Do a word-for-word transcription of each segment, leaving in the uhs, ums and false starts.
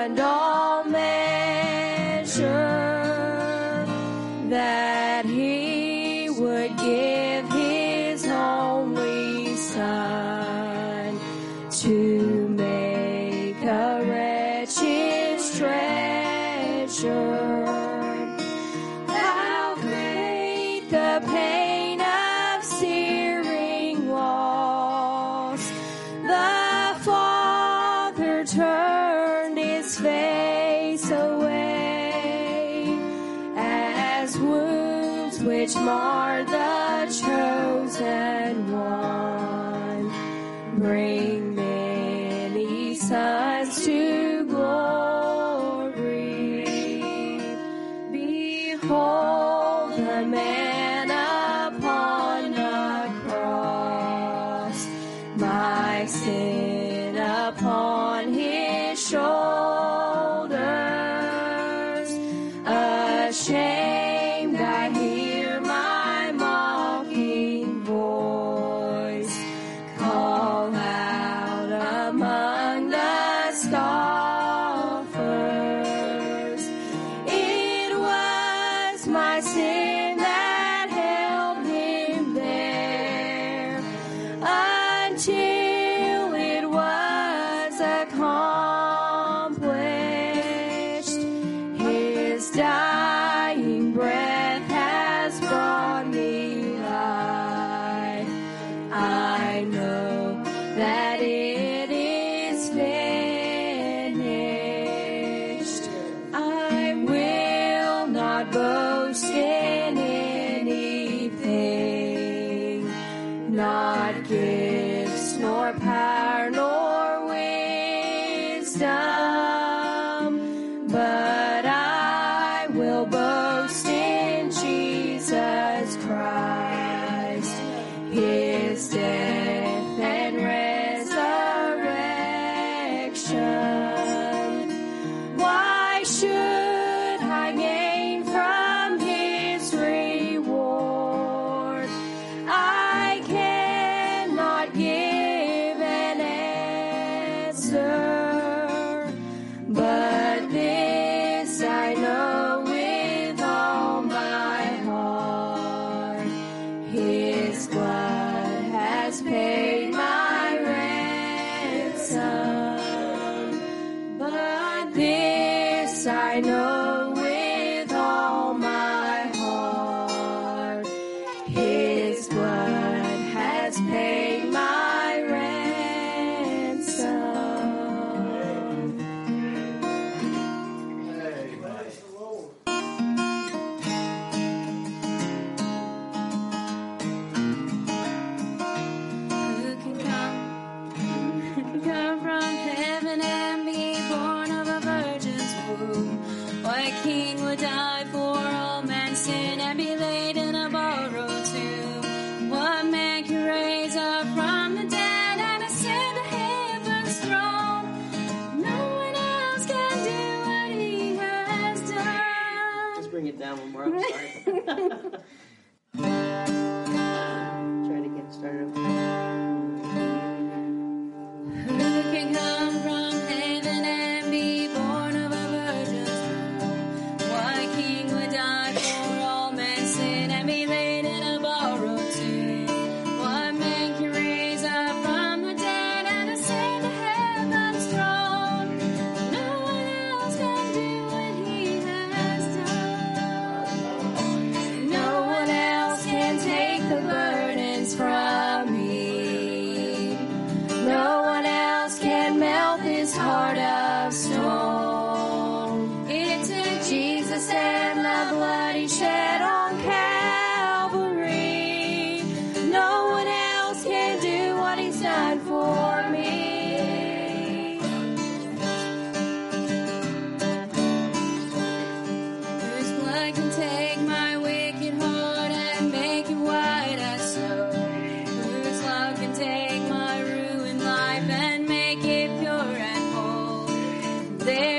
beyond all measure, that he would give his only Son to make a wretch his treasure. How great the pain of searing loss! The Father turned his face away, as wounds which mar the chosen one bring many sons to glory. Behold the man upon the cross, my sin upon his shoulders. Ashamed I hear my mocking voice call out among the scoffers. It was my sin that held him there until it was accomplished. His dying breath has brought me life. I know that it is finished. I will not boast in anything, not gifts nor power nor wisdom, but I will boast in Jesus Christ, his death and resurrection. Why should I gain from his reward? I cannot give an answer, but this I know with all my heart: his blood has paid my ransom. But this I know with all my heart: his blood has paid my ransom. Who can come, come from heaven and be born of a virgin's womb? What king would die for all man's sin and be laid in a borrowed tomb? What man can raise up from the dead and ascend to heaven's throne? No one else can do what he has done. Let's bring it down one more. I'm sorry. Try to get started. Who can come from heaven and be born of a virgin's womb? What king would die for all man's sin and be laid in a borrowed tomb? What man can raise up from the dead and ascend to heaven's throne? No one else can do what he has done. No one else can take the burdens from me. No one else can melt this heart of stone. It took Jesus and the blood he shed on Calvary. No one else can do what he's done for me. Whose blood can take my wicked heart and make it white as snow? Whose love can take my ruined life and make it pure and whole? There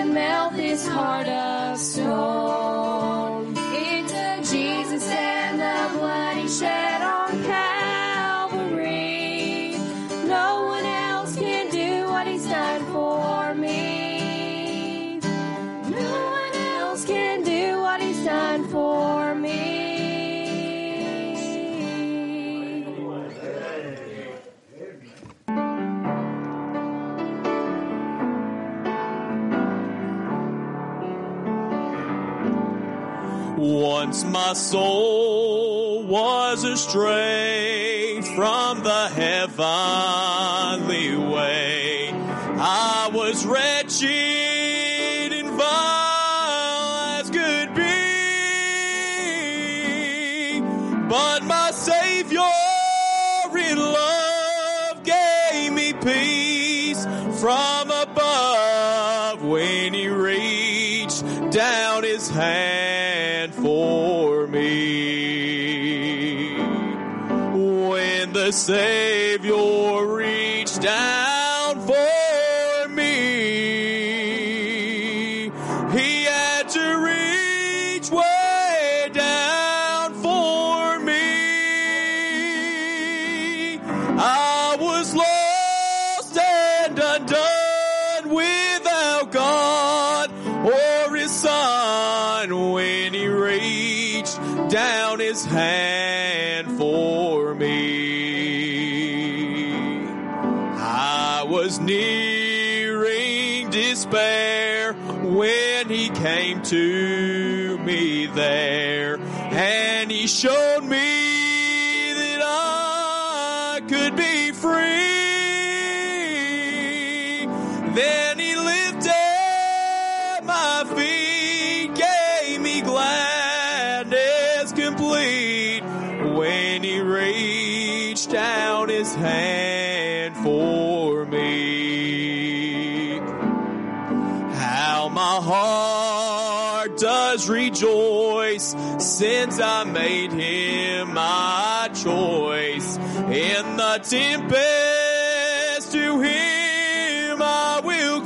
melt this heart of stone. It took Jesus and the blood he shed on Calvary. No one else can do what he's done for me. No one else can do what he's done for me. Once my soul was astray from the heavenly way. I was wretched and vile as could be, but my Savior in love gave me peace from above when he reached down his hand for me. When the Savior reached down for me, he had to reach way down for me. I was lost and undone without God or his Son when he reached down his hand for me. I was nearing despair when he came to me there, and he showed me that I could be free. Then he lifted my feet, gave me gladness complete when he reached down his hand for me. How my heart does rejoice since I made him my choice. In the tempest to him I will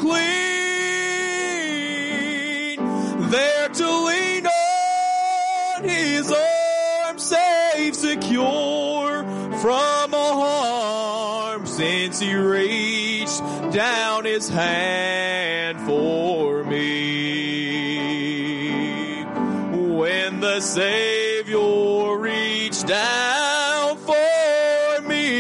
cling, there to lean on his arms, safe, secure from all harm, since he reached down his hand for me. When the Savior reached down for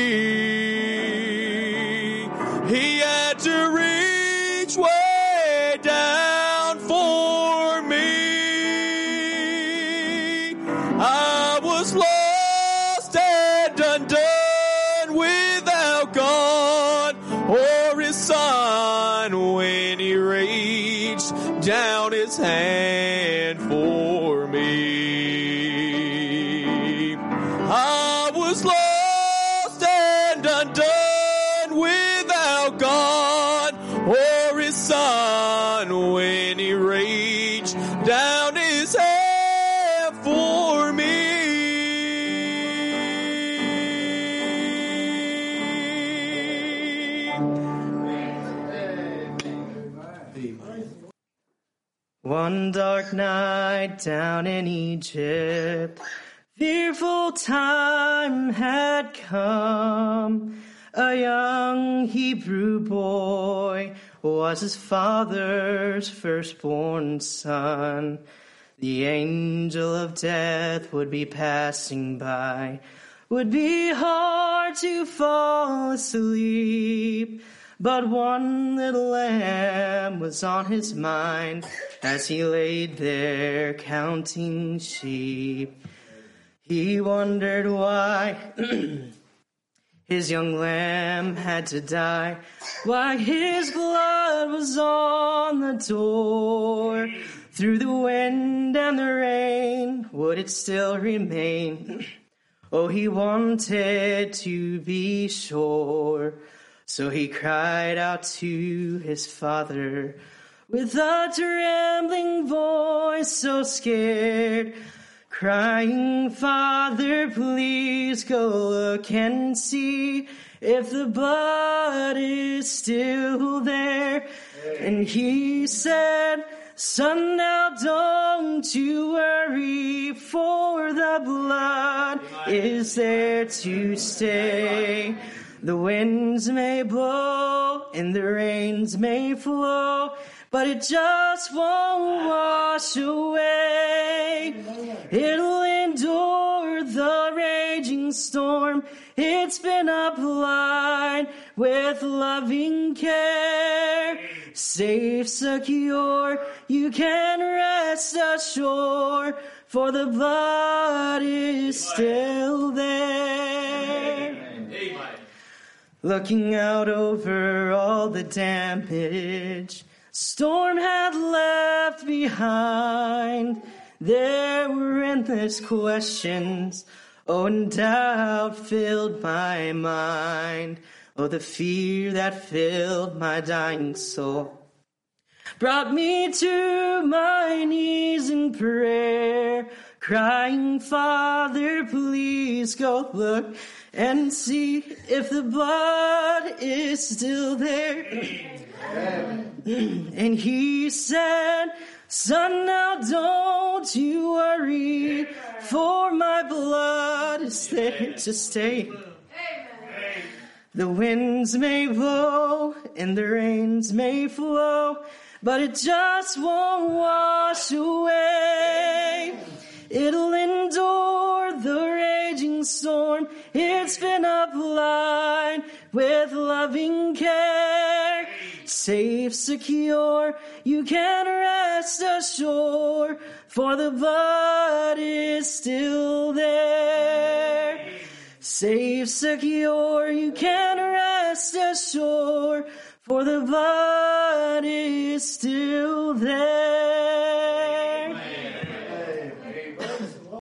me, he had to reach way down for me. I was lost and undone without God or his Son when he reached down his hand for me. I was lost and undone without God or his Son when he reached down his hand for me. One dark night down in Egypt, fearful time had come. A young Hebrew boy was his father's firstborn son. The angel of death would be passing by, would be hard to fall asleep. But one little lamb was on his mind as he laid there counting sheep. He wondered why his young lamb had to die, why his blood was on the door. Through the wind and the rain, would it still remain? Oh, he wanted to be sure. So he cried out to his father with a trembling voice, so scared, crying, "Father, please go look and see if the blood is still there." And he said, son, now don't you worry, for the blood is there to stay. The winds may blow and the rains may flow, but it just won't wash away. It'll endure the raging storm. It's been applied with loving care. Safe, secure, you can rest assured, for the blood is still there. Looking out over all the damage storm had left behind, there were endless questions, oh, and doubt filled my mind. Oh, the fear that filled my dying soul brought me to my knees in prayer, crying, Father, please go look and see if the blood is still there. And he said, son, now don't you worry, for my blood is there to stay. The winds may blow and the rains may flow, but it just won't wash away. It'll endure the raging storm. It's been applied with loving care. Safe, secure, you can rest assured, for the blood is still there. Safe, secure, you can rest assured, for the blood is still there.